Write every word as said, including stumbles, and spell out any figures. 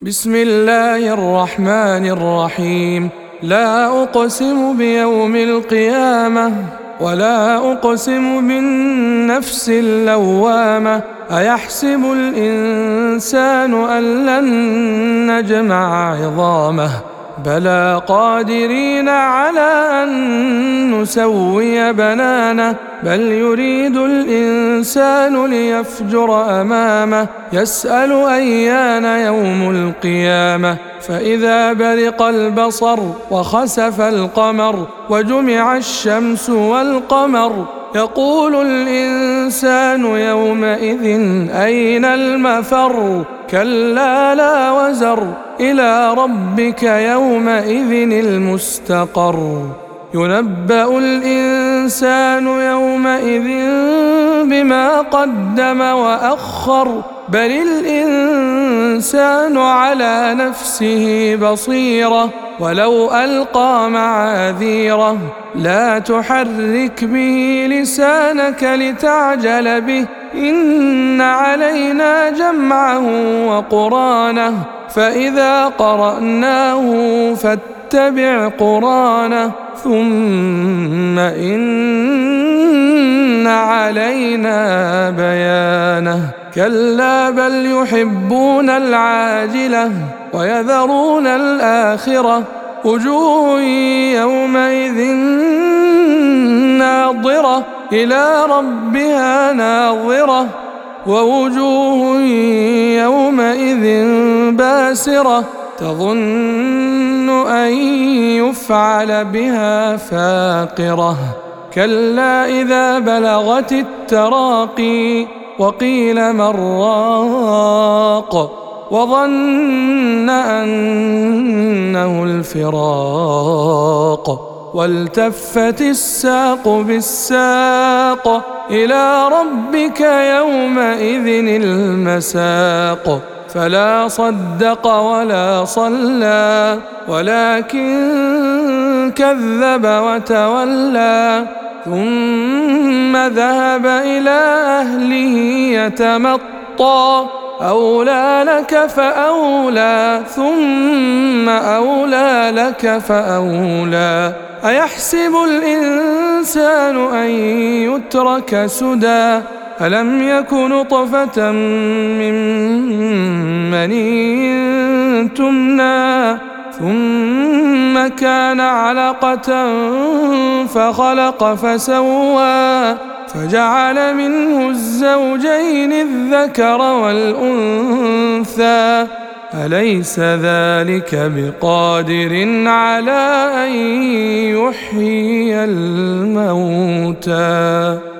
بسم الله الرحمن الرحيم. لا أقسم بيوم القيامة ولا أقسم بالنفس اللوامة. أيحسب الإنسان أن لن نجمع عظامه بلى قادرين على أن نسوي بنانه بل يريد الإنسان ليفجر أمامه يسأل أيان يوم القيامة فإذا برق البصر وخسف القمر وجمع الشمس والقمر يقول الإنسان يومئذ أين المفر كلا لا وزر إلى ربك يومئذ المستقر ينبأ الإنسان يومئذ بما قدم وأخر بل الإنسان على نفسه بصيرة ولو ألقى معاذيره لا تحرك به لسانك لتعجل به إن علينا جمعه وقرآنه فإذا قرأناه فاتبع قرآنه ثم إن علينا بيانه كلا بل يحبون العاجلة ويذرون الآخرة وجوه يومئذ ناظرة إلى ربها ناظرة ووجوه يومئذ باسرة تظن أن يفعل بها فاقرة كلا إذا بلغت التراقي وقيل من راق وظن أنه الفراق والتفت الساق بالساق إلى ربك يومئذ المساق فلا صدق ولا صلى ولكن كذب وتولى ثم ذهب إلى أهله يتمطى أولى لك فأولى ثم أولى لك فأولى أيحسب الإنسان أن يترك سدى ألم يك نطفة من مني تمنى ثم كان علقة فخلق فسوى فجعل منه الزوجين الذكر والأنثى أليس ذلك بقادر على أن يحيي الموتى